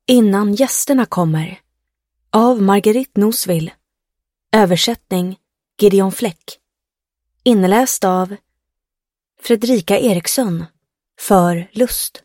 Innan gästerna kommer av Marguerite Nosville. Översättning Gideon Fläck. Inläst av Fredrika Eriksson för Lust.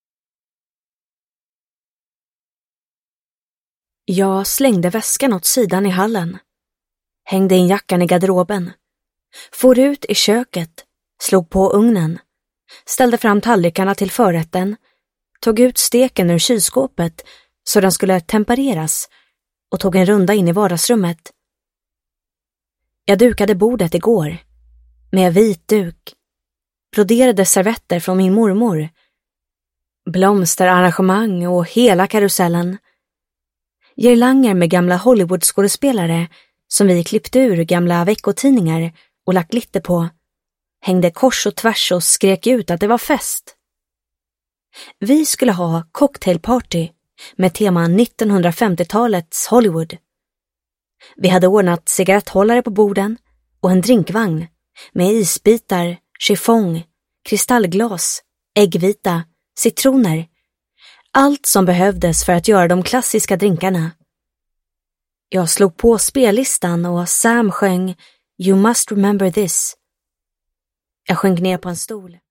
Jag slängde väskan åt sidan i hallen. Hängde in jackan i garderoben. For ut i köket. Slog på ugnen. Ställde fram tallrikarna till förrätten. Tog ut steken ur kylskåpet så den skulle tempereras och tog en runda in i vardagsrummet. Jag dukade bordet igår med vit duk. Broderade servetter från min mormor. Blomsterarrangemang och hela karusellen. Girlanger med gamla Hollywood-skådespelare som vi klippte ur gamla veckotidningar och lagt glitter på. Hängde kors och tvärs och skrek ut att det var fest. Vi skulle ha cocktailparty med tema 1950-talets Hollywood. Vi hade ordnat cigaretthållare på borden och en drinkvagn med isbitar, chiffong, kristallglas, äggvita, citroner. Allt som behövdes för att göra de klassiska drinkarna. Jag slog på spellistan och Sam sjöng You Must Remember This. Jag sjönk ner på en stol.